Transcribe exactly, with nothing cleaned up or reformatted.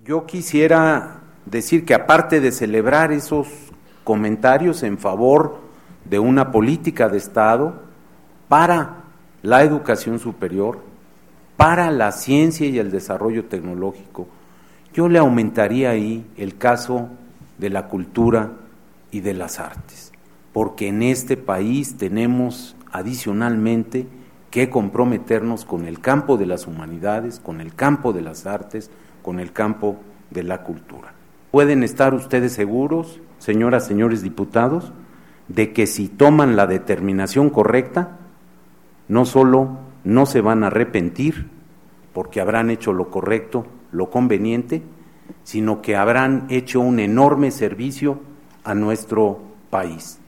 Yo quisiera decir que aparte de celebrar esos comentarios en favor de una política de Estado para la educación superior, para la ciencia y el desarrollo tecnológico, yo le aumentaría ahí el caso de la cultura y de las artes, porque en este país tenemos adicionalmente que comprometernos con el campo de las humanidades, con el campo de las artes, con el campo de la cultura. Pueden estar ustedes seguros, señoras, señores diputados, de que si toman la determinación correcta, no solo no se van a arrepentir, porque habrán hecho lo correcto, lo conveniente, sino que habrán hecho un enorme servicio a nuestro país.